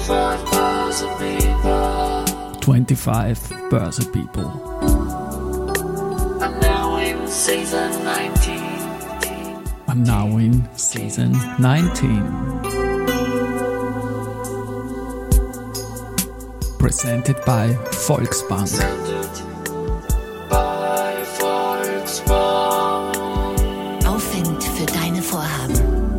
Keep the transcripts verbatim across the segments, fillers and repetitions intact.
twenty-five Börse People. I'm now in season nineteen. I'm now in season nineteen. Presented by Volksbank. By Volksbank. Aufwind für deine Vorhaben.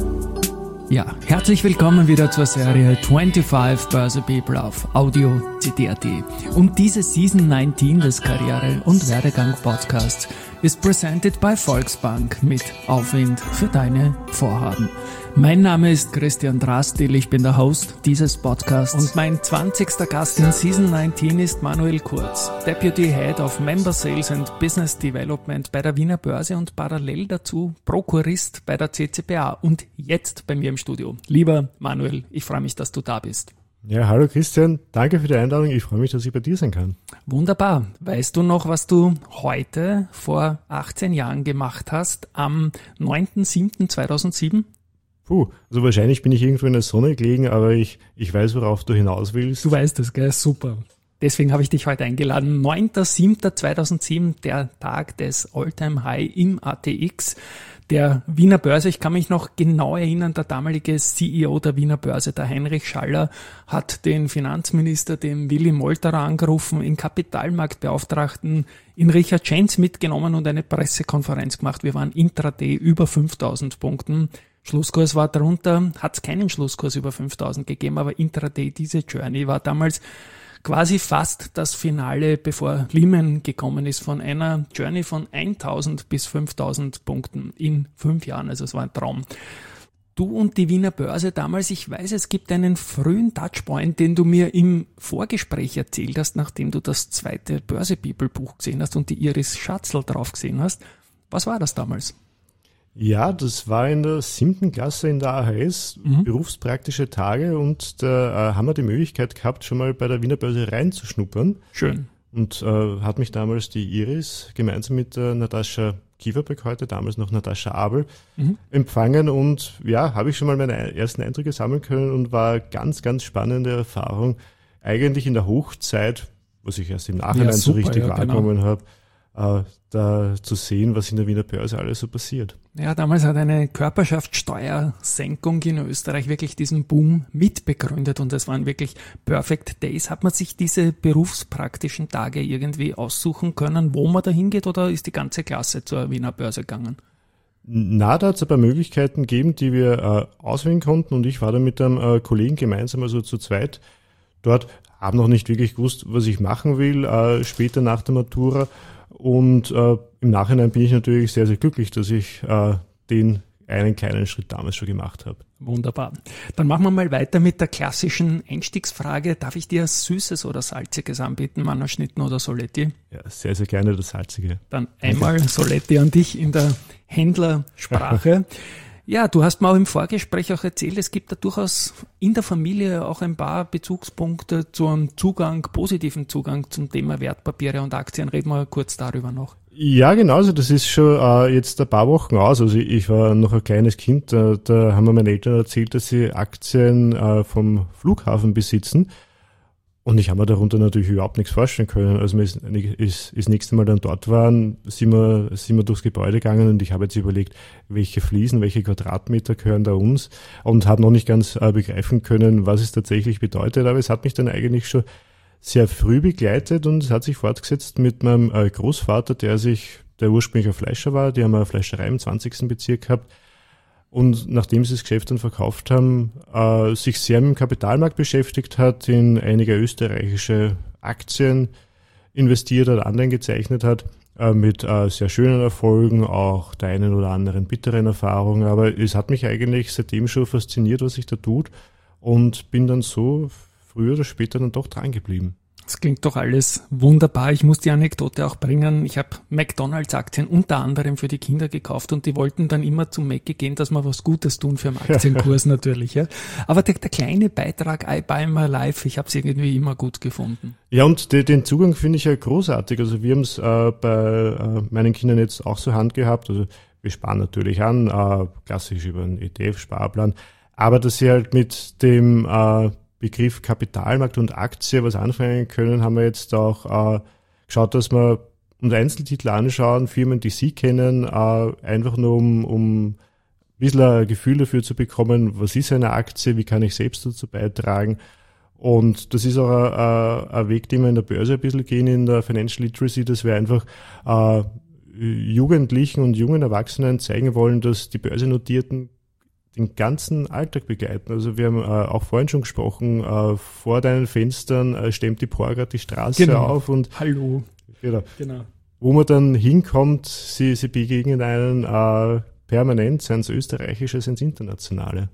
Ja, herzlich willkommen wieder zur Serie twenty-five Börse People auf Audio C D A T. Und diese Season neunzehn des Karriere- und Werdegang-Podcasts ist presented by Volksbank mit Aufwind für deine Vorhaben. Mein Name ist Christian Drastil, ich bin der Host dieses Podcasts und mein zwanzigster Gast in Season neunzehn ist Manuel Kurz, Deputy Head of Member Sales and Business Development bei der Wiener Börse und parallel dazu Prokurist bei der C C P A und jetzt bei mir im Studio. Lieber Manuel, ich freue mich, dass du da bist. Ja, hallo Christian, danke für die Einladung, ich freue mich, dass ich bei dir sein kann. Wunderbar. Weißt du noch, was du heute vor achtzehn Jahren gemacht hast, am neunten siebten zweitausendsieben? Puh, also wahrscheinlich bin ich irgendwo in der Sonne gelegen, aber ich, ich weiß, worauf du hinaus willst. Du weißt es, gell? Super. Deswegen habe ich dich heute eingeladen. neunter siebter zweitausendsieben, der Tag des All-Time-High im A T X der Wiener Börse. Ich kann mich noch genau erinnern, der damalige C E O der Wiener Börse, der Heinrich Schaller, hat den Finanzminister, den Willi Molterer, angerufen, den Kapitalmarktbeauftragten, in Richard Schenz mitgenommen und eine Pressekonferenz gemacht. Wir waren intraday über fünftausend Punkten. Schlusskurs war darunter, hat es keinen Schlusskurs über fünftausend gegeben, aber intraday diese Journey war damals quasi fast das Finale, bevor Lehman gekommen ist, von einer Journey von eintausend bis fünftausend Punkten in fünf Jahren. Also es war ein Traum. Du und die Wiener Börse damals, ich weiß, es gibt einen frühen Touchpoint, den du mir im Vorgespräch erzählt hast, nachdem du das zweite Börse People Buch gesehen hast und die Iris Schatzl drauf gesehen hast. Was war das damals? Ja, das war in der siebten Klasse in der A H S, mhm. berufspraktische Tage, und da äh, haben wir die Möglichkeit gehabt, schon mal bei der Wiener Börse reinzuschnuppern. Schön. Und äh, hat mich damals die Iris gemeinsam mit äh, Natascha Kieferbeck, heute damals noch Natascha Abel, mhm. empfangen, und ja, habe ich schon mal meine ersten Eindrücke sammeln können und war ganz, ganz spannende Erfahrung. Eigentlich in der Hochzeit, was ich erst im Nachhinein ja, super, so richtig ja, wahrgenommen genau. habe, äh, da zu sehen, was in der Wiener Börse alles so passiert. Ja, damals hat eine Körperschaftssteuersenkung in Österreich wirklich diesen Boom mitbegründet und es waren wirklich Perfect Days. Hat man sich diese berufspraktischen Tage irgendwie aussuchen können, wo man da hingeht, oder ist die ganze Klasse zur Wiener Börse gegangen? Na, da hat es ein paar Möglichkeiten gegeben, die wir äh, auswählen konnten, und ich war dann mit einem äh, Kollegen gemeinsam, also zu zweit, dort, habe noch nicht wirklich gewusst, was ich machen will, äh, später nach der Matura. Und äh, im Nachhinein bin ich natürlich sehr, sehr glücklich, dass ich äh, den einen kleinen Schritt damals schon gemacht habe. Wunderbar. Dann machen wir mal weiter mit der klassischen Einstiegsfrage. Darf ich dir Süßes oder Salziges anbieten, Mannerschnitten oder Soletti? Ja, sehr, sehr gerne das Salzige. Dann einmal Soletti an dich in der Händlersprache. Ja, du hast mir auch im Vorgespräch auch erzählt, es gibt da durchaus in der Familie auch ein paar Bezugspunkte zu einem Zugang, positiven Zugang zum Thema Wertpapiere und Aktien. Reden wir kurz darüber noch. Ja, genau, also das ist schon äh, jetzt ein paar Wochen aus. Also ich, ich war noch ein kleines Kind, da, da haben mir meine Eltern erzählt, dass sie Aktien äh, vom Flughafen besitzen. Und ich habe mir darunter natürlich überhaupt nichts vorstellen können. Also wir ist, ist, das nächste Mal dann dort waren, sind wir, sind wir durchs Gebäude gegangen, und ich habe jetzt überlegt, welche Fliesen, welche Quadratmeter gehören da uns, und habe noch nicht ganz äh, begreifen können, was es tatsächlich bedeutet. Aber es hat mich dann eigentlich schon sehr früh begleitet, und es hat sich fortgesetzt mit meinem äh, Großvater, der sich, der ursprünglich ein Fleischer war, die haben eine Fleischerei im zwanzigsten Bezirk gehabt. Und nachdem sie das Geschäft dann verkauft haben, äh, sich sehr mit dem Kapitalmarkt beschäftigt hat, in einige österreichische Aktien investiert hat, Anleihen gezeichnet hat, äh, mit äh, sehr schönen Erfolgen, auch der einen oder anderen bitteren Erfahrung. Aber es hat mich eigentlich seitdem schon fasziniert, was sich da tut, und bin dann so früher oder später dann doch dran geblieben. Das klingt doch alles wunderbar. Ich muss die Anekdote auch bringen. Ich habe McDonalds-Aktien unter anderem für die Kinder gekauft, und die wollten dann immer zum Mackie gehen, dass wir was Gutes tun für den Aktienkurs natürlich. Ja. Aber der, der kleine Beitrag I Buy My Life, ich habe es irgendwie immer gut gefunden. Ja, und de, den Zugang finde ich ja großartig. Also wir haben es äh, bei äh, meinen Kindern jetzt auch zur Hand gehabt. Also wir sparen natürlich an, äh, klassisch über einen E T F-Sparplan, aber dass sie halt mit dem äh, Begriff Kapitalmarkt und Aktie was anfangen können, haben wir jetzt auch äh, geschaut, dass wir uns Einzeltitel anschauen, Firmen, die Sie kennen, äh, einfach nur um, um ein bisschen ein Gefühl dafür zu bekommen, was ist eine Aktie, wie kann ich selbst dazu beitragen. Und das ist auch ein, ein Weg, den wir in der Börse ein bisschen gehen, in der Financial Literacy, dass wir einfach äh, Jugendlichen und jungen Erwachsenen zeigen wollen, dass die Börsennotierten den ganzen Alltag begleiten. Also wir haben äh, auch vorhin schon gesprochen, äh, vor deinen Fenstern äh, stemmt die Por gerade die Straße Genau. auf und Hallo. genau. Genau. Wo man dann hinkommt, sie, sie begegnen einen äh, permanent, seien es österreichische, seien es internationale.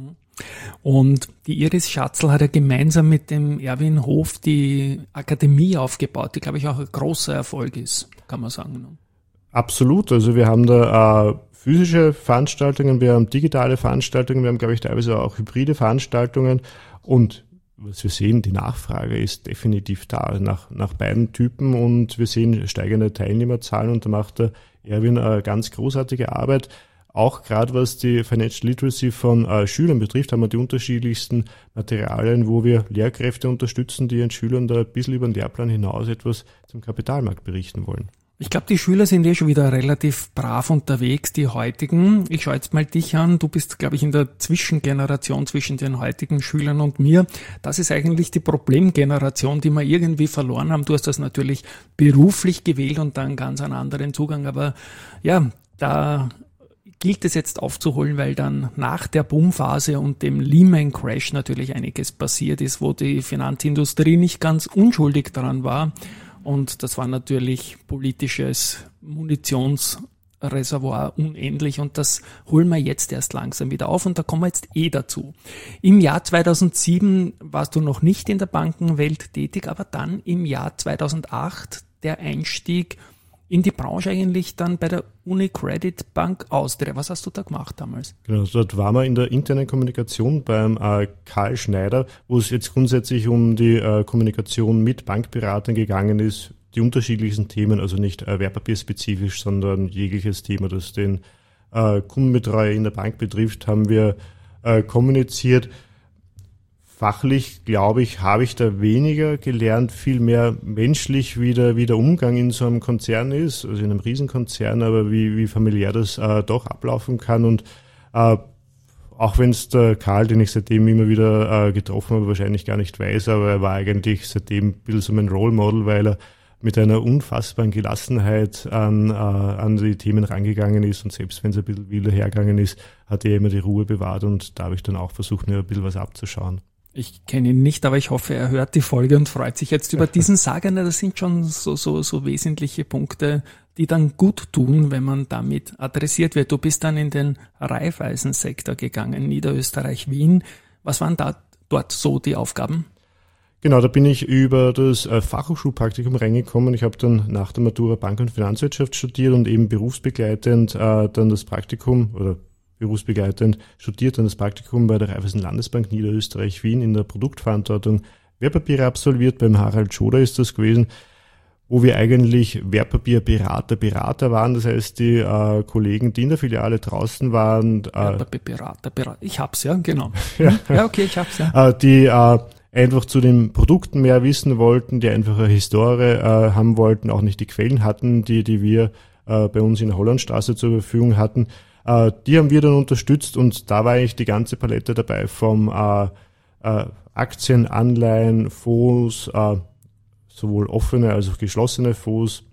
Und die Iris Schatzl hat ja gemeinsam mit dem Erwin Hof die Akademie aufgebaut, die, glaube ich, auch ein großer Erfolg ist, kann man sagen. Absolut. Also wir haben da äh, physische Veranstaltungen, wir haben digitale Veranstaltungen, wir haben, glaube ich, teilweise auch hybride Veranstaltungen. Und was wir sehen, die Nachfrage ist definitiv da nach, nach beiden Typen und wir sehen steigende Teilnehmerzahlen und da macht der Erwin eine ganz großartige Arbeit. Auch gerade was die Financial Literacy von äh, Schülern betrifft, haben wir die unterschiedlichsten Materialien, wo wir Lehrkräfte unterstützen, die ihren Schülern da ein bisschen über den Lehrplan hinaus etwas zum Kapitalmarkt berichten wollen. Ich glaube, die Schüler sind eh schon wieder relativ brav unterwegs, die heutigen. Ich schaue jetzt mal dich an. Du bist, glaube ich, in der Zwischengeneration zwischen den heutigen Schülern und mir. Das ist eigentlich die Problemgeneration, die wir irgendwie verloren haben. Du hast das natürlich beruflich gewählt und dann ganz einen anderen Zugang. Aber ja, da gilt es jetzt aufzuholen, weil dann nach der Boomphase und dem Lehman-Crash natürlich einiges passiert ist, wo die Finanzindustrie nicht ganz unschuldig daran war. Und das war natürlich politisches Munitionsreservoir unendlich und das holen wir jetzt erst langsam wieder auf und da kommen wir jetzt eh dazu. Im Jahr zweitausendsieben warst du noch nicht in der Bankenwelt tätig, aber dann im Jahr zweitausendacht der Einstieg in die Branche eigentlich dann bei der UniCredit Bank Austria. Was hast du da gemacht damals? Genau, dort waren wir in der internen Kommunikation beim äh, Karl Schneider, wo es jetzt grundsätzlich um die äh, Kommunikation mit Bankberatern gegangen ist, die unterschiedlichsten Themen, also nicht äh, wertpapierspezifisch, sondern jegliches Thema, das den äh, Kundenbetreuer in der Bank betrifft, haben wir äh, kommuniziert. Fachlich, glaube ich, habe ich da weniger gelernt, viel mehr menschlich, wie der, wie der Umgang in so einem Konzern ist, also in einem Riesenkonzern, aber wie, wie familiär das äh, doch ablaufen kann. Und äh, auch wenn es der Karl, den ich seitdem immer wieder äh, getroffen habe, wahrscheinlich gar nicht weiß, aber er war eigentlich seitdem ein bisschen so mein Role Model, weil er mit einer unfassbaren Gelassenheit an, äh, an die Themen rangegangen ist und selbst wenn es ein bisschen wilder hergegangen ist, hat er immer die Ruhe bewahrt und da habe ich dann auch versucht, mir ein bisschen was abzuschauen. Ich kenne ihn nicht, aber ich hoffe, er hört die Folge und freut sich jetzt über diesen Sagen. Das sind schon so, so, so wesentliche Punkte, die dann gut tun, wenn man damit adressiert wird. Du bist dann in den Raiffeisensektor gegangen, Niederösterreich, Wien. Was waren da dort so die Aufgaben? Genau, da bin ich über das äh, Fachhochschulpraktikum reingekommen. Ich habe dann nach der Matura Bank- und Finanzwirtschaft studiert und eben berufsbegleitend äh, dann das Praktikum oder berufsbegleitend studiert und das Praktikum bei der Raiffeisen Landesbank Niederösterreich Wien in der Produktverantwortung Wertpapiere absolviert. Beim Harald Schoder ist das gewesen, wo wir eigentlich Wertpapierberater, Berater waren. Das heißt, die äh, Kollegen, die in der Filiale draußen waren. Äh, Wertpapierberater, Berater. Ich hab's, ja, genau. ja. ja, okay, ich hab's, ja. Äh, die äh, einfach zu den Produkten mehr wissen wollten, die einfach eine Historie äh, haben wollten, auch nicht die Quellen hatten, die, die wir äh, bei uns in der Hollandstraße zur Verfügung hatten. Uh, die haben wir dann unterstützt und da war eigentlich die ganze Palette dabei vom uh, uh, Aktien, Anleihen, Fonds, uh, sowohl offene als auch geschlossene Fonds.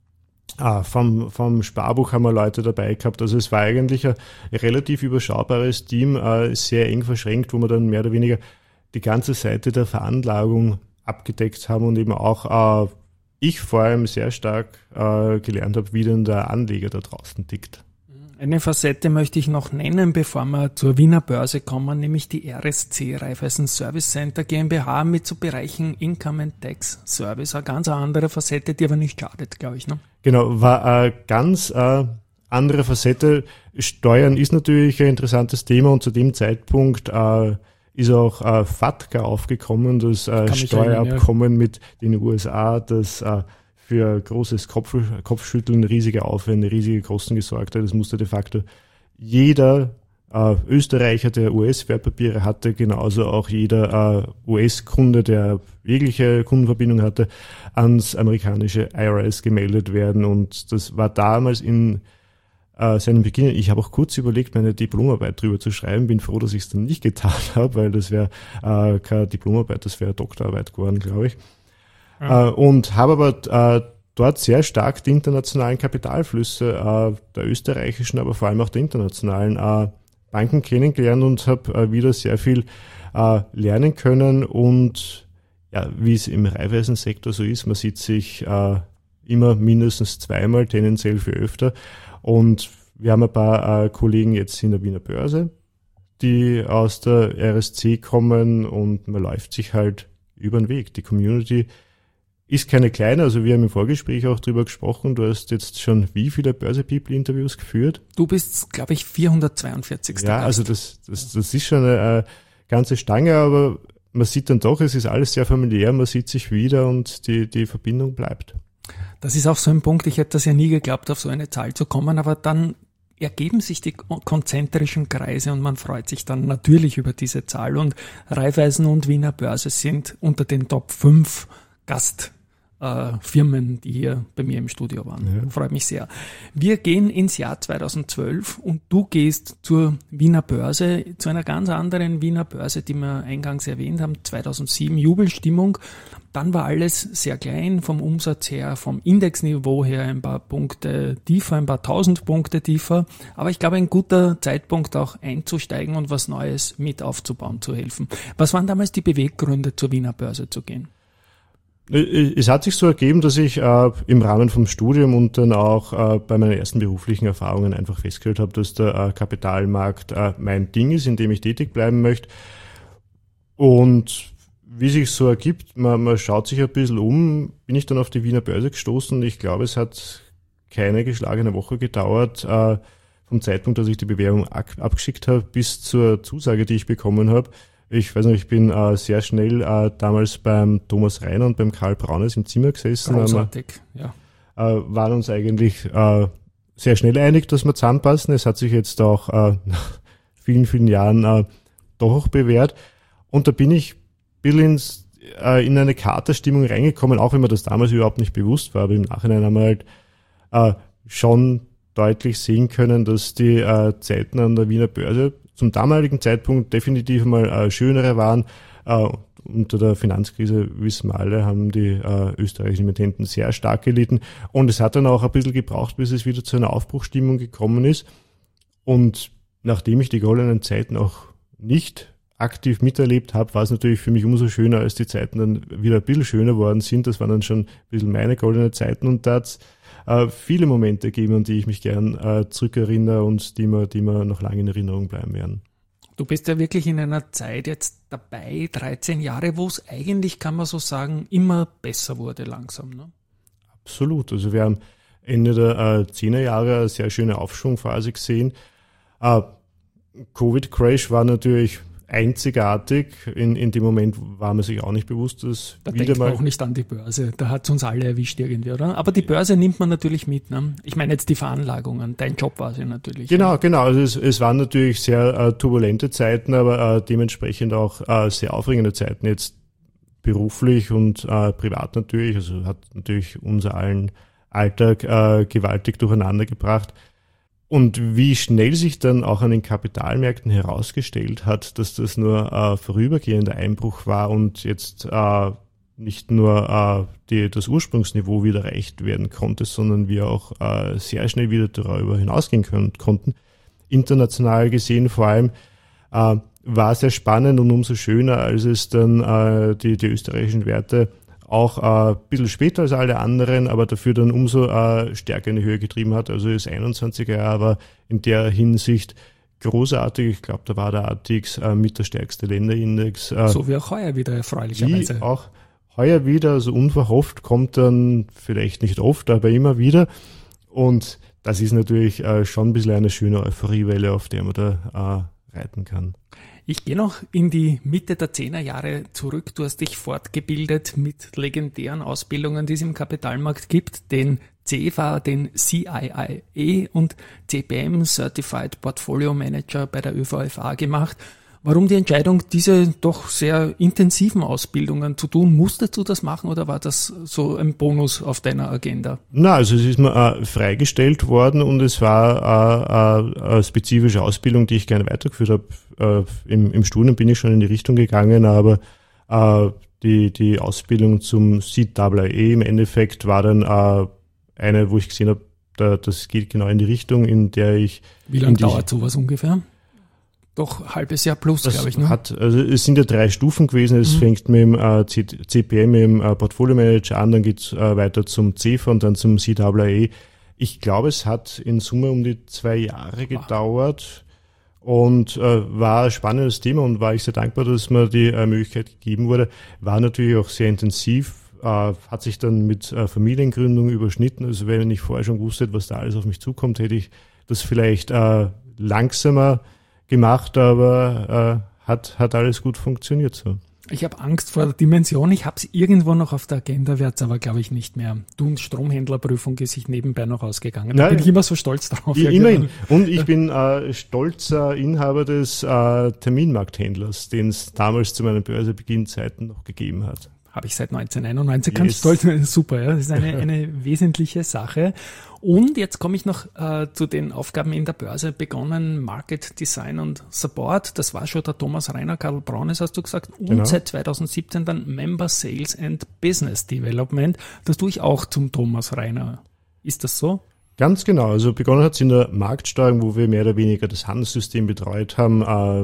Uh, vom, vom Sparbuch haben wir Leute dabei gehabt. Also es war eigentlich ein relativ überschaubares Team, uh, sehr eng verschränkt, wo wir dann mehr oder weniger die ganze Seite der Veranlagung abgedeckt haben und eben auch uh, ich vor allem sehr stark uh, gelernt habe, wie denn der Anleger da draußen tickt. Eine Facette möchte ich noch nennen, bevor wir zur Wiener Börse kommen, nämlich die R S C, Raiffeisen Service Center GmbH mit so Bereichen Income and Tax Service. Eine ganz andere Facette, die aber nicht schadet, glaube ich. Ne? Genau, war eine ganz äh, andere Facette. Steuern ist natürlich ein interessantes Thema und zu dem Zeitpunkt äh, ist auch äh, FATCA aufgekommen, das äh, Steuerabkommen erinnern, ja. mit den U S A, das äh, für großes Kopf, Kopfschütteln, riesige Aufwände, riesige Kosten gesorgt hat. Es musste de facto jeder äh, Österreicher, der U S-Wertpapiere hatte, genauso auch jeder äh, U S-Kunde, der jegliche Kundenverbindung hatte, ans amerikanische I R S gemeldet werden. Und das war damals in äh, seinem Beginn. Ich habe auch kurz überlegt, meine Diplomarbeit drüber zu schreiben. Bin froh, dass ich es dann nicht getan habe, weil das wäre äh, keine Diplomarbeit, das wäre Doktorarbeit geworden, glaube ich. Ja. Äh, und habe aber äh, dort sehr stark die internationalen Kapitalflüsse äh, der österreichischen, aber vor allem auch der internationalen äh, Banken kennengelernt und habe äh, wieder sehr viel äh, lernen können. Und ja, wie es im Raiffeisensektor so ist, man sieht sich äh, immer mindestens zweimal, tendenziell viel öfter. Und wir haben ein paar äh, Kollegen jetzt in der Wiener Börse, die aus der R S C kommen, und man läuft sich halt über den Weg. Die Community ist keine kleine, also wir haben im Vorgespräch auch drüber gesprochen. Du hast jetzt schon wie viele Börse-People-Interviews geführt? Du bist, glaube ich, vierhundertzweiundvierzig. Ja, also das, das, das ist schon eine, eine ganze Stange, aber man sieht dann doch, es ist alles sehr familiär, man sieht sich wieder und die, die Verbindung bleibt. Das ist auch so ein Punkt, ich hätte das ja nie geglaubt, auf so eine Zahl zu kommen, aber dann ergeben sich die konzentrischen Kreise und man freut sich dann natürlich über diese Zahl. Und Raiffeisen und Wiener Börse sind unter den Top fünf Gast Äh, Firmen, die hier bei mir im Studio waren. Ja. Freut mich sehr. Wir gehen ins Jahr zweitausendzwölf und du gehst zur Wiener Börse, zu einer ganz anderen Wiener Börse, die wir eingangs erwähnt haben, zweitausendsieben, Jubelstimmung. Dann war alles sehr klein, vom Umsatz her, vom Indexniveau her ein paar Punkte tiefer, ein paar tausend Punkte tiefer. Aber ich glaube, ein guter Zeitpunkt auch einzusteigen und was Neues mit aufzubauen, zu helfen. Was waren damals die Beweggründe, zur Wiener Börse zu gehen? Es hat sich so ergeben, dass ich äh, im Rahmen vom Studium und dann auch äh, bei meinen ersten beruflichen Erfahrungen einfach festgestellt habe, dass der äh, Kapitalmarkt äh, mein Ding ist, in dem ich tätig bleiben möchte. Und wie sich so ergibt, man, man schaut sich ein bisschen um, bin ich dann auf die Wiener Börse gestoßen. Ich glaube, es hat keine geschlagene Woche gedauert, äh, vom Zeitpunkt, dass ich die Bewerbung ab, abgeschickt habe, bis zur Zusage, die ich bekommen habe. Ich weiß noch, ich bin äh, sehr schnell äh, damals beim Thomas Reiner und beim Karl Braunes im Zimmer gesessen. Großartig, ja. Äh, waren uns eigentlich äh, sehr schnell einig, dass wir zusammenpassen. Es hat sich jetzt auch äh, nach vielen, vielen Jahren äh, doch auch bewährt. Und da bin ich ein bisschen ins, äh, in eine Katerstimmung reingekommen, auch wenn mir das damals überhaupt nicht bewusst war. Aber im Nachhinein haben wir halt äh, schon deutlich sehen können, dass die äh, Zeiten an der Wiener Börse zum damaligen Zeitpunkt definitiv mal äh, schönere waren. Äh, unter der Finanzkrise, wissen wir alle, haben die äh, österreichischen Emittenten sehr stark gelitten. Und es hat dann auch ein bisschen gebraucht, bis es wieder zu einer Aufbruchsstimmung gekommen ist. Und nachdem ich die goldenen Zeiten auch nicht aktiv miterlebt habe, war es natürlich für mich umso schöner, als die Zeiten dann wieder ein bisschen schöner worden sind. Das waren dann schon ein bisschen meine goldenen Zeiten. Und da hat's äh, viele Momente gegeben, an die ich mich gern äh, zurückerinnere und die mir, die mir noch lange in Erinnerung bleiben werden. Du bist ja wirklich in einer Zeit jetzt dabei, dreizehn Jahre, wo es eigentlich, kann man so sagen, immer besser wurde langsam, ne? Absolut. Also wir haben Ende der äh, zehner Jahre eine sehr schöne Aufschwungphase gesehen. Äh, Covid-Crash war natürlich einzigartig. In, in dem Moment war man sich auch nicht bewusst, dass da wieder denkt man mal auch nicht an die Börse. Da hat es uns alle erwischt irgendwie, oder? Aber die Börse nimmt man natürlich mit, ne? Ich meine jetzt die Veranlagungen. Dein Job war sie natürlich. Genau, ja. genau. Also es, es waren natürlich sehr äh, turbulente Zeiten, aber äh, dementsprechend auch äh, sehr aufregende Zeiten. Jetzt beruflich und äh, privat natürlich. Also hat natürlich unser allen Alltag äh, gewaltig durcheinander gebracht. Und wie schnell sich dann auch an den Kapitalmärkten herausgestellt hat, dass das nur äh, vorübergehender Einbruch war und jetzt äh, nicht nur äh, die, das Ursprungsniveau wieder erreicht werden konnte, sondern wir auch äh, sehr schnell wieder darüber hinausgehen können, konnten. International gesehen vor allem äh, war sehr spannend und umso schöner, als es dann äh, die, die österreichischen Werte auch äh, ein bisschen später als alle anderen, aber dafür dann umso äh, stärker in die Höhe getrieben hat. Also das einundzwanziger Jahr war in der Hinsicht großartig. Ich glaube, da war der A T X äh, mit der stärkste Länderindex. Äh, so wie auch heuer wieder, erfreulicherweise. Wie auch heuer wieder, also unverhofft, kommt dann vielleicht nicht oft, aber immer wieder. Und das ist natürlich äh, schon ein bisschen eine schöne Euphoriewelle, auf der man da äh, reiten kann. Ich gehe noch in die Mitte der zehner Jahre zurück. Du hast dich fortgebildet mit legendären Ausbildungen, die es im Kapitalmarkt gibt, den C E F A, den C I I A und C P M, Certified Portfolio Manager bei der Ö V F A gemacht. Warum die Entscheidung, diese doch sehr intensiven Ausbildungen zu tun? Musstest du das machen oder war das so ein Bonus auf deiner Agenda? Na, also es ist mir äh, freigestellt worden und es war äh, äh, eine spezifische Ausbildung, die ich gerne weitergeführt habe. Äh, im, Im Studium bin ich schon in die Richtung gegangen, aber äh, die, die Ausbildung zum C I I A im Endeffekt war dann äh, eine, wo ich gesehen habe, da, das geht genau in die Richtung, in der ich... Wie lange dauert sowas ungefähr? Doch ein halbes Jahr plus, glaube ich. Ne? Hat, also es sind ja drei Stufen gewesen. Es mhm. fängt mit dem äh, C P M, mit dem äh, Portfolio Manager an, dann geht's äh, weiter zum C E F A und dann zum C I I A. Ich glaube, es hat in Summe um die zwei Jahre gedauert und äh, war ein spannendes Thema und war ich sehr dankbar, dass mir die äh, Möglichkeit gegeben wurde. War natürlich auch sehr intensiv, äh, hat sich dann mit äh, Familiengründung überschnitten. Also wenn ich vorher schon wusste, was da alles auf mich zukommt, hätte ich das vielleicht äh, langsamer gemacht, aber äh, hat hat alles gut funktioniert so. Ich habe Angst vor der Dimension. Ich habe es irgendwo noch auf der Agenda, werde es aber, glaube ich, nicht mehr. Du, und Stromhändlerprüfung ist sich nebenbei noch ausgegangen. Da Nein, bin ich immer so stolz drauf. Ja, immerhin. Und ich bin äh, stolzer Inhaber des äh, Terminmarkthändlers, den es damals zu meinen Börsebeginnzeiten noch gegeben hat. Habe ich seit neunzehnhunderteinundneunzig, yes. Ganz stolz sein. Super, ja. Das ist eine, eine wesentliche Sache. Und jetzt komme ich noch äh, zu den Aufgaben in der Börse. Begonnen Market Design und Support. Das war schon der Thomas Reiner, Karl Braunes, hast du gesagt. Und genau. Seit zweitausendsiebzehn dann Member Sales and Business Development. Das tue ich auch zum Thomas Reiner. Ist das so? Ganz genau. Also begonnen hat es in der Marktsteuerung, wo wir mehr oder weniger das Handelssystem betreut haben,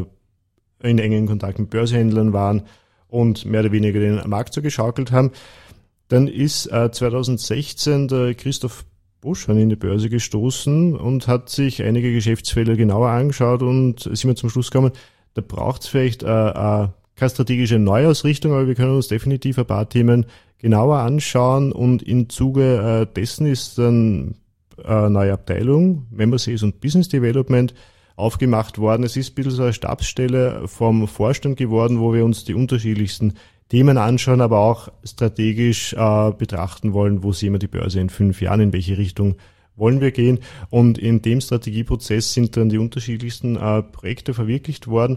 äh, in engen Kontakt mit Börsehändlern waren und mehr oder weniger den Markt so geschaukelt haben. Dann ist äh, zweitausendsechzehn der Christoph Busch an die Börse gestoßen und hat sich einige Geschäftsfelder genauer angeschaut und sind wir zum Schluss gekommen, da braucht es vielleicht äh, äh, keine strategische Neuausrichtung, aber wir können uns definitiv ein paar Themen genauer anschauen und im Zuge äh, dessen ist dann eine neue Abteilung, Member Sales und Business Development, aufgemacht worden. Es ist ein bisschen so eine Stabsstelle vom Vorstand geworden, wo wir uns die unterschiedlichsten Themen anschauen, aber auch strategisch äh, betrachten wollen, wo sehen wir die Börse in fünf Jahren, in welche Richtung wollen wir gehen. Und in dem Strategieprozess sind dann die unterschiedlichsten äh, Projekte verwirklicht worden,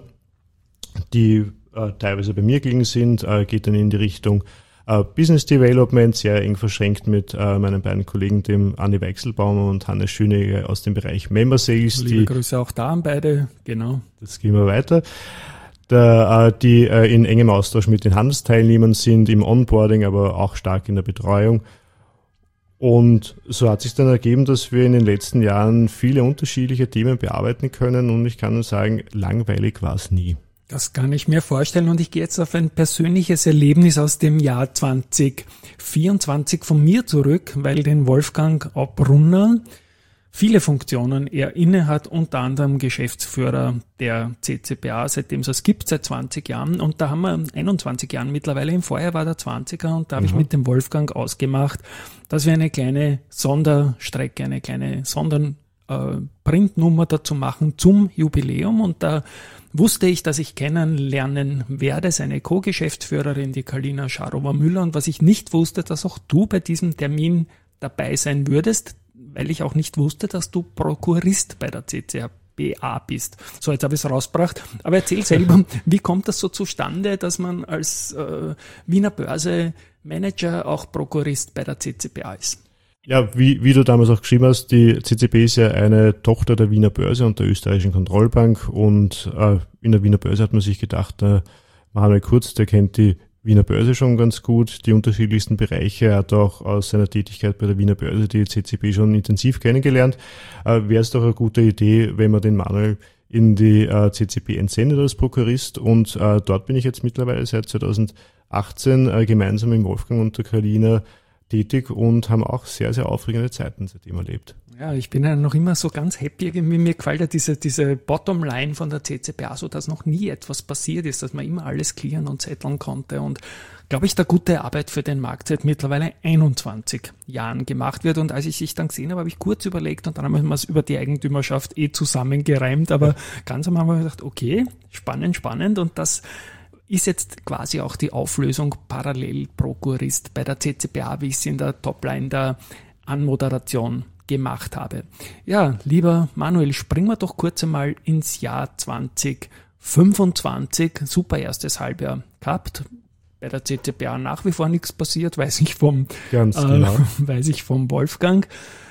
die äh, teilweise bei mir gelegen sind, äh, geht dann in die Richtung äh, Business Development, sehr eng verschränkt mit äh, meinen beiden Kollegen, dem Andi Weichselbaumer und Hannes Schönegger aus dem Bereich Member Sales. Liebe die, Grüße auch da an beide, genau. Das gehen wir weiter. Da, äh, die äh, in engem Austausch mit den Handelsteilnehmern sind, im Onboarding, aber auch stark in der Betreuung. Und so hat sich dann ergeben, dass wir in den letzten Jahren viele unterschiedliche Themen bearbeiten können und ich kann nur sagen, langweilig war es nie. Das kann ich mir vorstellen und ich gehe jetzt auf ein persönliches Erlebnis aus dem Jahr zwanzig vierundzwanzig von mir zurück, weil den Wolfgang Brunner viele Funktionen er inne hat, unter anderem Geschäftsführer der C C B A, seitdem es es gibt, seit zwanzig Jahren. Und da haben wir einundzwanzig Jahren mittlerweile, im Vorjahr war der zwanziger und da habe mhm. ich mit dem Wolfgang ausgemacht, dass wir eine kleine Sonderstrecke, eine kleine Sonderprintnummer äh, dazu machen zum Jubiläum. Und da wusste ich, dass ich kennenlernen werde, seine Co-Geschäftsführerin, die Karlina Scharowa-Müller. Und was ich nicht wusste, dass auch du bei diesem Termin dabei sein würdest, weil ich auch nicht wusste, dass du Prokurist bei der C C B A bist. So, jetzt habe ich es rausgebracht. Aber erzähl selber, wie kommt das so zustande, dass man als äh, Wiener Börse Manager auch Prokurist bei der C C B A ist? Ja, wie, wie du damals auch geschrieben hast, die C C B ist ja eine Tochter der Wiener Börse und der österreichischen Kontrollbank und äh, in der Wiener Börse hat man sich gedacht, äh, Manuel Kurz, der kennt die Wiener Börse schon ganz gut, die unterschiedlichsten Bereiche. Er hat auch aus seiner Tätigkeit bei der Wiener Börse die C C B schon intensiv kennengelernt. Äh, Wäre es doch eine gute Idee, wenn man den Manuel in die äh, C C B entsendet als Prokurist und äh, dort bin ich jetzt mittlerweile seit zweitausendachtzehn äh, gemeinsam mit Wolfgang und der Karlina tätig und haben auch sehr, sehr aufregende Zeiten seitdem erlebt. Ja, ich bin ja noch immer so ganz happy. Irgendwie mir gefällt ja diese, diese Bottomline von der C C B A so, dass noch nie etwas passiert ist, dass man immer alles clearen und zetteln konnte und glaube ich, da gute Arbeit für den Markt seit mittlerweile einundzwanzig Jahren gemacht wird. Und als ich sich dann gesehen habe, habe ich kurz überlegt und dann haben wir es über die Eigentümerschaft eh zusammengereimt, aber ganz am Anfang habe ich gedacht, okay, spannend, spannend und das ist jetzt quasi auch die Auflösung Parallelprokurist bei der C C B A, wie ich es in der Topline der Anmoderation gemacht habe. Ja, lieber Manuel, springen wir doch kurz einmal ins Jahr zwanzig fünfundzwanzig. Super erstes Halbjahr gehabt. Bei der C C B A nach wie vor nichts passiert, weiß ich vom, Ganz äh, genau. weiß ich vom Wolfgang.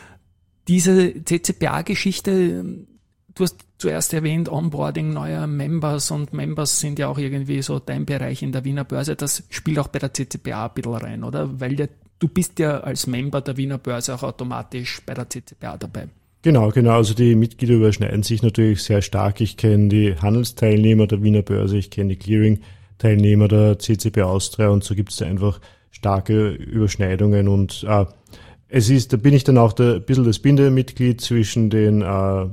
Diese C C B A-Geschichte, du hast zuerst erwähnt, Onboarding neuer Members, und Members sind ja auch irgendwie so dein Bereich in der Wiener Börse. Das spielt auch bei der C C B A ein bisschen rein, oder? Weil der, du bist ja als Member der Wiener Börse auch automatisch bei der C C B A dabei. Genau, genau. Also die Mitglieder überschneiden sich natürlich sehr stark. Ich kenne die Handelsteilnehmer der Wiener Börse, ich kenne die Clearing-Teilnehmer der C C B Austria, und so gibt es da einfach starke Überschneidungen. Und äh, es ist, da bin ich dann auch der, ein bisschen das Bindemitglied zwischen den äh,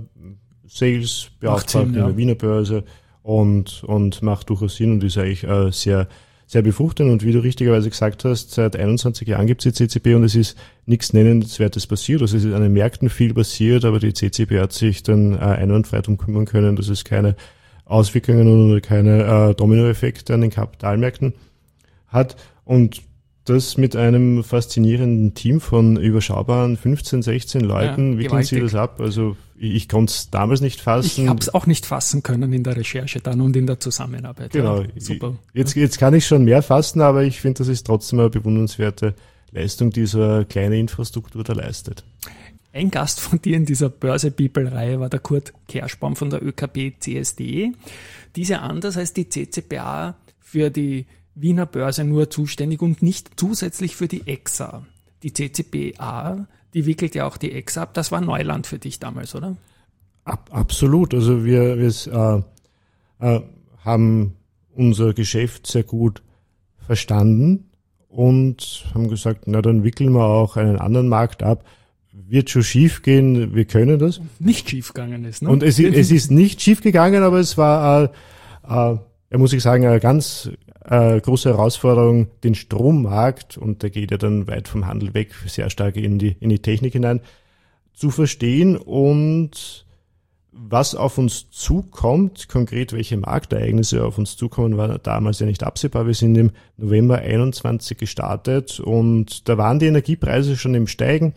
Sales-Beauftragten ja. der Wiener Börse und, und macht durchaus Sinn und ist eigentlich äh, sehr, sehr befruchtend. Und wie du richtigerweise gesagt hast, seit einundzwanzig Jahren gibt es die C C B und es ist nichts Nennenswertes passiert. Also es ist an den Märkten viel passiert, aber die C C B hat sich dann äh, einwandfrei darum kümmern können, dass es keine Auswirkungen oder keine äh, Dominoeffekte an den Kapitalmärkten hat. Und das mit einem faszinierenden Team von überschaubaren fünfzehn, sechzehn Leuten. Ja, wickeln Sie das ab? Also ich, ich konnte es damals nicht fassen. Ich habe es auch nicht fassen können in der Recherche dann und in der Zusammenarbeit. Genau. Ja, super. Jetzt, jetzt kann ich schon mehr fassen, aber ich finde, das ist trotzdem eine bewundernswerte Leistung, die so eine kleine Infrastruktur da leistet. Ein Gast von dir in dieser Börse-People-Reihe war der Kurt Kerschbaum von der Ö K B C S D E. Diese anders als die C C B A für die Wiener Börse nur zuständig und nicht zusätzlich für die E X A. Die C C B A, die wickelt ja auch die E X A ab. Das war Neuland für dich damals, oder? Ab, absolut. Also wir, wir äh, äh, haben unser Geschäft sehr gut verstanden und haben gesagt, na dann wickeln wir auch einen anderen Markt ab. Wird schon schief gehen, wir können das. Nicht schief gegangen ist, ne? Und es, es ist nicht schief gegangen, aber es war, äh, äh, muss ich sagen, eine ganz äh, große Herausforderung, den Strommarkt, und der geht ja dann weit vom Handel weg, sehr stark in die, in die Technik hinein, zu verstehen und was auf uns zukommt, konkret welche Marktereignisse auf uns zukommen, war damals ja nicht absehbar. Wir sind im November einundzwanzig gestartet und da waren die Energiepreise schon im Steigen,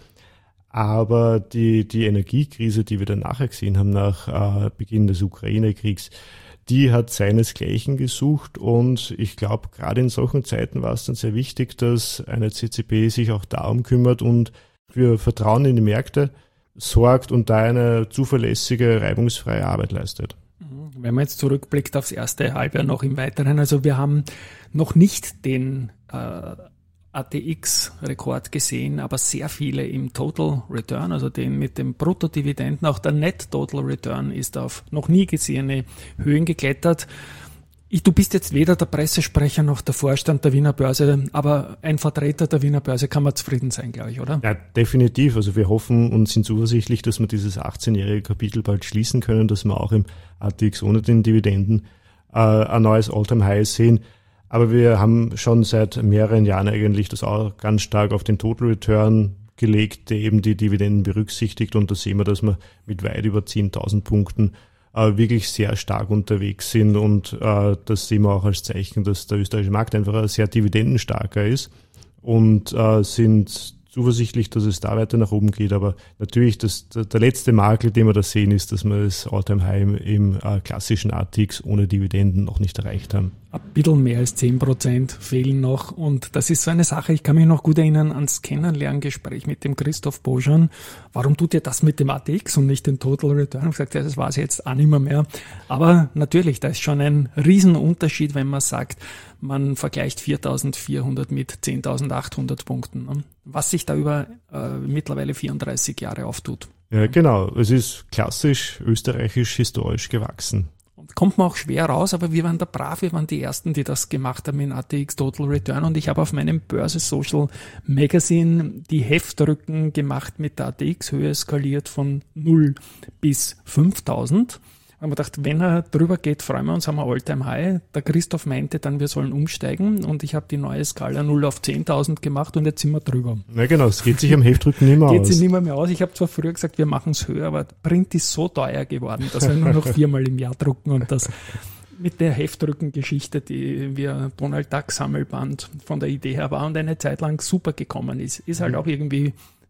aber die, die Energiekrise, die wir dann nachher gesehen haben nach äh, Beginn des Ukraine-Kriegs, die hat seinesgleichen gesucht, und ich glaube, gerade in solchen Zeiten war es dann sehr wichtig, dass eine C C B sich auch darum kümmert und für Vertrauen in die Märkte sorgt und da eine zuverlässige, reibungsfreie Arbeit leistet. Wenn man jetzt zurückblickt aufs erste Halbjahr noch im Weiteren, also wir haben noch nicht den äh, A T X-Rekord gesehen, aber sehr viele im Total Return, also den mit dem Bruttodividenden. Auch der Net Total Return ist auf noch nie gesehene Höhen geklettert. Ich, du bist jetzt weder der Pressesprecher noch der Vorstand der Wiener Börse, aber ein Vertreter der Wiener Börse kann man zufrieden sein, glaube ich, oder? Ja, definitiv. Also wir hoffen und sind zuversichtlich, dass wir dieses achtzehnjährige Kapitel bald schließen können, dass wir auch im A T X ohne den Dividenden äh, ein neues All-Time-High sehen. Aber wir haben schon seit mehreren Jahren eigentlich das auch ganz stark auf den Total Return gelegt, der eben die Dividenden berücksichtigt. Und da sehen wir, dass wir mit weit über zehntausend Punkten äh, wirklich sehr stark unterwegs sind. Und äh, das sehen wir auch als Zeichen, dass der österreichische Markt einfach sehr dividendenstarker ist. Und äh, sind zuversichtlich, dass es da weiter nach oben geht. Aber natürlich, das, der letzte Makel, den wir da sehen, ist, dass wir das All-Time-High im, im äh, klassischen A T X ohne Dividenden noch nicht erreicht haben. Ein bisschen mehr als zehn Prozent fehlen noch. Und das ist so eine Sache, ich kann mich noch gut erinnern ans Kennenlerngespräch mit dem Christoph Bojan. Warum tut ihr das mit dem A T X und nicht den Total Return? Ich habe gesagt, ja, das war es jetzt auch nicht mehr, mehr. Aber natürlich, da ist schon ein Riesenunterschied, wenn man sagt, man vergleicht viertausendvierhundert mit zehntausendachthundert Punkten, was sich da über äh, mittlerweile vierunddreißig Jahre auftut. Ja, genau. Es ist klassisch österreichisch historisch gewachsen. Kommt man auch schwer raus, aber wir waren da brav, wir waren die Ersten, die das gemacht haben in A T X Total Return, und ich habe auf meinem Börse Social Magazine die Heftrücken gemacht mit der A T X-Höhe skaliert von null bis fünftausend. Haben wir gedacht, wenn er drüber geht, freuen wir uns, haben wir All-Time-High. Der Christoph meinte dann, wir sollen umsteigen, und ich habe die neue Skala null auf zehntausend gemacht und jetzt sind wir drüber. Ja genau, es geht sich am Heftrücken nicht mehr geht aus. Geht sich nicht mehr, mehr aus. Ich habe zwar früher gesagt, wir machen es höher, aber Print ist so teuer geworden, dass wir nur noch viermal im Jahr drucken, und das mit der Heftrückengeschichte, die wir Donald Duck Sammelband von der Idee her war und eine Zeit lang super gekommen ist, ist halt auch irgendwie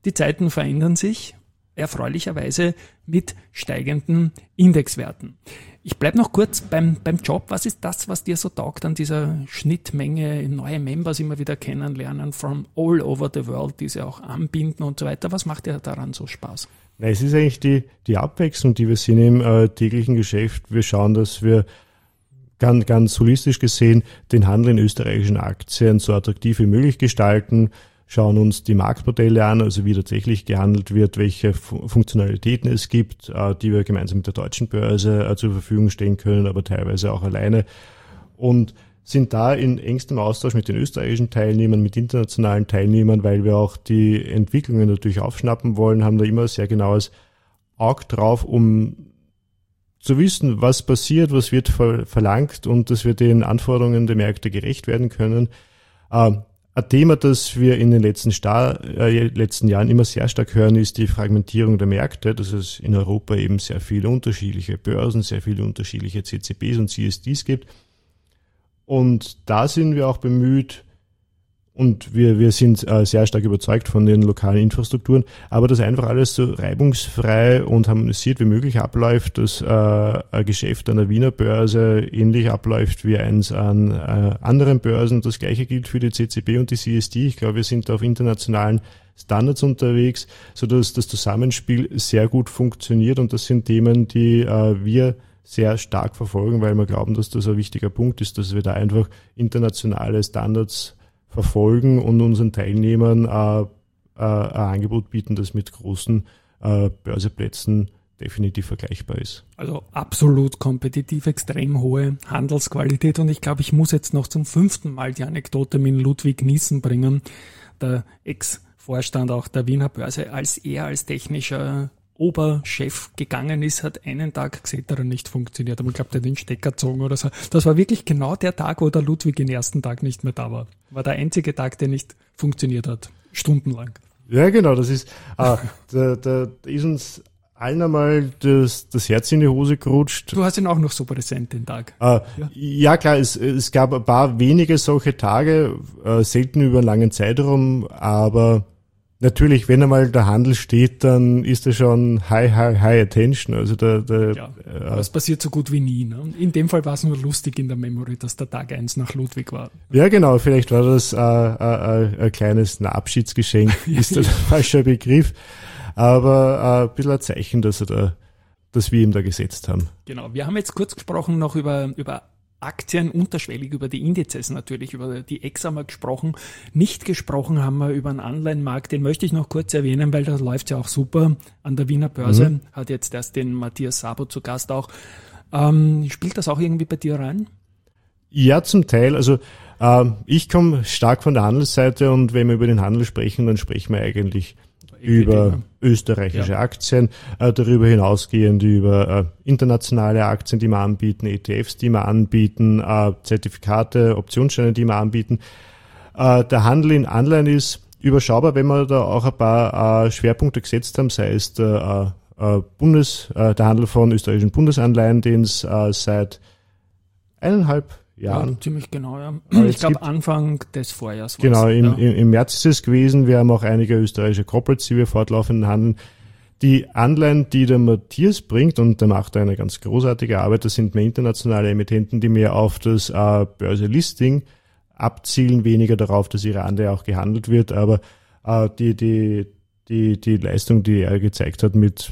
die Zeiten verändern sich, erfreulicherweise mit steigenden Indexwerten. Ich bleibe noch kurz beim, beim Job. Was ist das, was dir so taugt an dieser Schnittmenge, neue Members immer wieder kennenlernen, from all over the world, die sie auch anbinden und so weiter? Was macht dir daran so Spaß? Na, es ist eigentlich die, die Abwechslung, die wir sehen im äh, täglichen Geschäft. Wir schauen, dass wir ganz, ganz holistisch gesehen den Handel in österreichischen Aktien so attraktiv wie möglich gestalten, schauen uns die Marktmodelle an, also wie tatsächlich gehandelt wird, welche Funktionalitäten es gibt, die wir gemeinsam mit der deutschen Börse zur Verfügung stellen können, aber teilweise auch alleine, und sind da in engstem Austausch mit den österreichischen Teilnehmern, mit internationalen Teilnehmern, weil wir auch die Entwicklungen natürlich aufschnappen wollen, haben da immer ein sehr genaues Auge drauf, um zu wissen, was passiert, was wird verlangt und dass wir den Anforderungen der Märkte gerecht werden können. Ein Thema, das wir in den letzten, Star- äh, letzten Jahren immer sehr stark hören, ist die Fragmentierung der Märkte, dass es in Europa eben sehr viele unterschiedliche Börsen, sehr viele unterschiedliche C C Bs und C S Ds gibt. Und da sind wir auch bemüht, und wir, wir sind äh, sehr stark überzeugt von den lokalen Infrastrukturen, aber dass einfach alles so reibungsfrei und harmonisiert wie möglich abläuft, dass äh, ein Geschäft an der Wiener Börse ähnlich abläuft wie eins an äh, anderen Börsen. Das Gleiche gilt für die C C B und die C S D. Ich glaube, wir sind auf internationalen Standards unterwegs, sodass das Zusammenspiel sehr gut funktioniert, und das sind Themen, die äh, wir sehr stark verfolgen, weil wir glauben, dass das ein wichtiger Punkt ist, dass wir da einfach internationale Standards verfolgen und unseren Teilnehmern äh, äh, ein Angebot bieten, das mit großen äh, Börseplätzen definitiv vergleichbar ist. Also absolut kompetitiv, extrem hohe Handelsqualität, und ich glaube, ich muss jetzt noch zum fünften Mal die Anekdote mit Ludwig Nießen bringen, der Ex-Vorstand auch der Wiener Börse, als er als technischer Oberchef gegangen ist, hat einen Tag gesehen, der nicht funktioniert. Aber ich glaube, der hat den Stecker gezogen oder so. Das war wirklich genau der Tag, wo der Ludwig den ersten Tag nicht mehr da war. War der einzige Tag, der nicht funktioniert hat. Stundenlang. Ja, genau, das ist, ah, da, da ist uns allen einmal das, das Herz in die Hose gerutscht. Du hast ihn auch noch so präsent, den Tag. Ah, ja. ja, klar, es, es gab ein paar wenige solche Tage, äh, selten über einen langen Zeitraum, aber natürlich, wenn einmal der Handel steht, dann ist er schon high, high, high attention. Also der, der, ja, äh, das passiert so gut wie nie. Ne? In dem Fall war es nur lustig in der Memory, dass der Tag eins nach Ludwig war. Ja, genau. Vielleicht war das äh, äh, ein kleines ein Abschiedsgeschenk, ist der falsche Begriff. Aber äh, ein bisschen ein Zeichen, dass er da, dass wir ihm da gesetzt haben. Genau. Wir haben jetzt kurz gesprochen noch über über Aktien, unterschwellig über die Indizes natürlich, über die Ex haben wir gesprochen. Nicht gesprochen haben wir über einen Online-Markt, den möchte ich noch kurz erwähnen, weil das läuft ja auch super an der Wiener Börse. Mhm. Hat jetzt erst den Matthias Sabo zu Gast auch. Ähm, spielt das auch irgendwie bei dir rein? Ja, zum Teil. Also äh, ich komme stark von der Handelsseite, und wenn wir über den Handel sprechen, dann sprechen wir eigentlich über österreichische ja. Aktien, äh, darüber hinausgehend über äh, internationale Aktien, die wir anbieten, E T Fs, die wir anbieten, äh, Zertifikate, Optionsscheine, die wir anbieten. Äh, der Handel in Anleihen ist überschaubar, wenn wir da auch ein paar äh, Schwerpunkte gesetzt haben, sei es der, äh, Bundes, äh, der Handel von österreichischen Bundesanleihen, den es äh, seit eineinhalb Jahren. Ja, ziemlich genau, ja. Aber ich glaube Anfang des Vorjahres. Genau, im, ja. im, im März ist es gewesen. Wir haben auch einige österreichische Corporates, die wir fortlaufend handeln. Die Anleihen, die der Matthias bringt, und der macht eine ganz großartige Arbeit, das sind mehr internationale Emittenten, die mehr auf das äh, Börse-Listing abzielen, weniger darauf, dass ihre Anleihe auch gehandelt wird. Aber äh, die, die, die, die Leistung, die er gezeigt hat mit,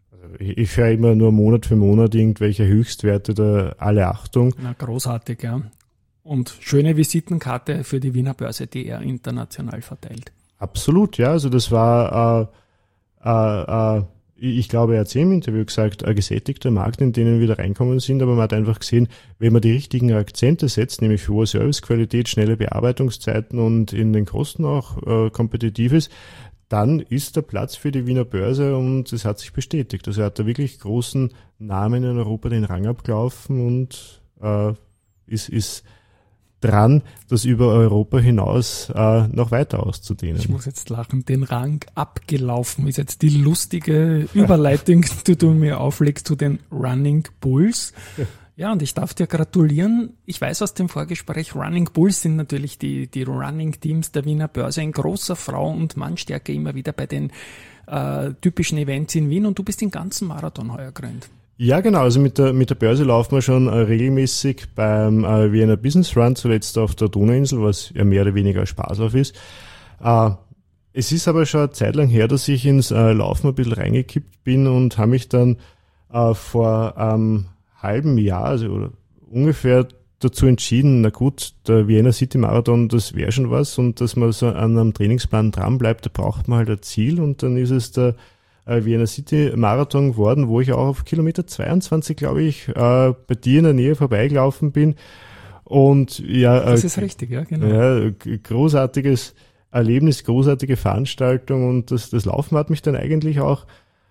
ich höre immer nur Monat für Monat irgendwelche Höchstwerte, da alle Achtung. Na, großartig, ja. Und schöne Visitenkarte für die Wiener Börse, die er international verteilt. Absolut, ja. Also das war, äh, äh, äh, ich glaube, er hat es im Interview gesagt, ein gesättigter Markt, in den wir da reinkommen sind, aber man hat einfach gesehen, wenn man die richtigen Akzente setzt, nämlich für hohe Servicequalität, schnelle Bearbeitungszeiten und in den Kosten auch äh, kompetitiv ist, dann ist der Platz für die Wiener Börse, und es hat sich bestätigt. Also er hat da wirklich großen Namen in Europa den Rang abgelaufen und äh, ist, ist dran, das über Europa hinaus äh, noch weiter auszudehnen. Ich muss jetzt lachen, den Rang abgelaufen ist jetzt die lustige Überleitung, die du mir auflegst zu den Running Bulls. Ja, und ich darf dir gratulieren. Ich weiß aus dem Vorgespräch, Running Bulls sind natürlich die, die Running-Teams der Wiener Börse in großer Frau- und Mannstärke immer wieder bei den äh, typischen Events in Wien und du bist den ganzen Marathon heuer gerannt. Ja, genau. Also mit der, mit der Börse laufen wir schon äh, regelmäßig beim äh, Vienna Business Run, zuletzt auf der Donauinsel, was ja mehr oder weniger ein Spaßlauf ist. Äh, es ist aber schon eine Zeit lang her, dass ich ins äh, Laufen ein bisschen reingekippt bin und habe mich dann äh, vor einem halben Jahr, also oder ungefähr dazu entschieden, na gut, der Vienna City Marathon, das wäre schon was und dass man so an einem Trainingsplan dran bleibt, da braucht man halt ein Ziel und dann ist es der äh, Vienna City Marathon geworden, wo ich auch auf Kilometer zweiundzwanzig, glaube ich, äh, bei dir in der Nähe vorbeigelaufen bin und ja, Das äh, ist richtig, ja, genau. ja, großartiges Erlebnis, großartige Veranstaltung und das, das Laufen hat mich dann eigentlich auch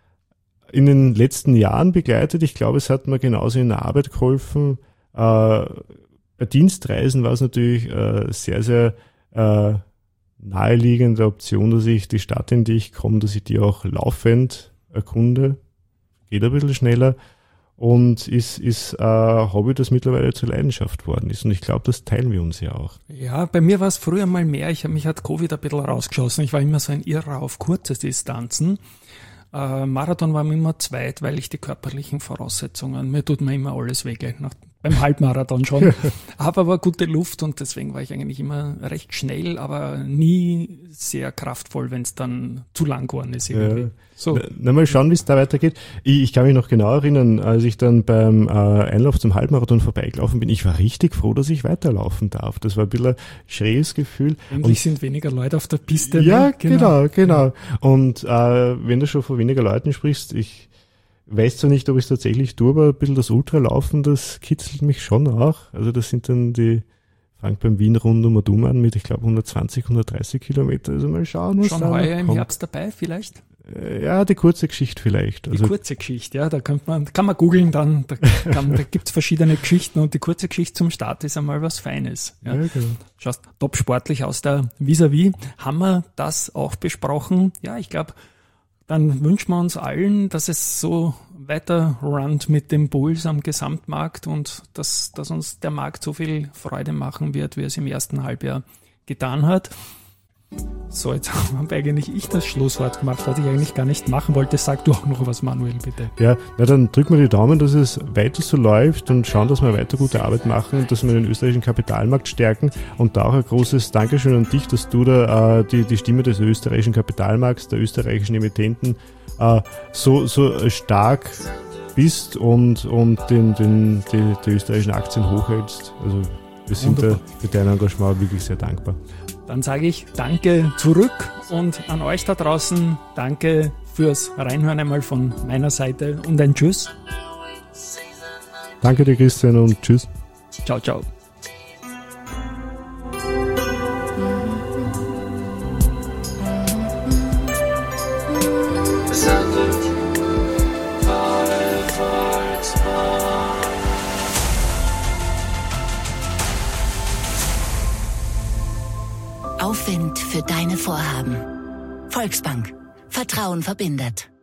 in den letzten Jahren begleitet. Ich glaube, es hat mir genauso in der Arbeit geholfen. Äh, bei Dienstreisen war es natürlich äh, sehr, sehr äh, naheliegende Option, dass ich die Stadt, in die ich komme, dass ich die auch laufend erkunde. Geht ein bisschen schneller und ist, ist ein Hobby, das mittlerweile zur Leidenschaft worden ist. Und ich glaube, das teilen wir uns ja auch. Ja, bei mir war es früher mal mehr. Ich habe mich hat Covid ein bisschen rausgeschossen. Ich war immer so ein Irrer auf kurze Distanzen. Äh, Marathon war mir immer zweit, weil ich die körperlichen Voraussetzungen, mir tut mir immer alles weh, nach, beim Halbmarathon schon. Habe aber gute Luft und deswegen war ich eigentlich immer recht schnell, aber nie sehr kraftvoll, wenn es dann zu lang geworden ist irgendwie. Ja. So. Na, na, mal schauen, wie es da weitergeht. Ich, ich kann mich noch genau erinnern, als ich dann beim äh, Einlauf zum Halbmarathon vorbeigelaufen bin, ich war richtig froh, dass ich weiterlaufen darf. Das war ein bisschen ein schräges Gefühl. Endlich sind weniger Leute auf der Piste. Ja, ne? genau, genau. Und äh, wenn du schon von weniger Leuten sprichst, ich weiß zwar nicht, ob ich es tatsächlich tue, aber ein bisschen das Ultralaufen, das kitzelt mich schon auch. Also das sind dann die, fangt beim Wien rund um und um an mit, ich glaube, hundertzwanzig, hundertdreißig Kilometer. Also mal schauen, was Schon da heuer im kommt. Herbst dabei vielleicht? Ja, die kurze Geschichte vielleicht. Die Also, kurze Geschichte, ja, da kann man, kann man googeln dann, da, kann, da gibt's verschiedene Geschichten und die kurze Geschichte zum Start ist einmal was Feines. Ja. ja, genau. Schaust top sportlich aus der Vis-a-vis. Haben wir das auch besprochen? Ja, ich glaube, dann wünschen wir uns allen, dass es so weiter runnt mit dem Bulls am Gesamtmarkt und dass, dass uns der Markt so viel Freude machen wird, wie es im ersten Halbjahr getan hat. So, jetzt habe eigentlich ich das Schlusswort gemacht, was ich eigentlich gar nicht machen wollte. Sag du auch noch was, Manuel, bitte. Ja, na dann drücken wir die Daumen, dass es weiter so läuft und schauen, dass wir weiter gute Arbeit machen und dass wir den österreichischen Kapitalmarkt stärken. Und da auch ein großes Dankeschön an dich, dass du da äh, die, die Stimme des österreichischen Kapitalmarkts, der österreichischen Emittenten äh, so, so stark bist und, und den, den, die, die österreichischen Aktien hochhältst. Also wir sind da für dein Engagement wirklich sehr dankbar. Dann sage ich danke zurück und an euch da draußen danke fürs Reinhören einmal von meiner Seite und ein Tschüss. Danke dir, Christian, und Tschüss. Ciao, ciao. Aufwind für deine Vorhaben. Volksbank. Vertrauen verbindet.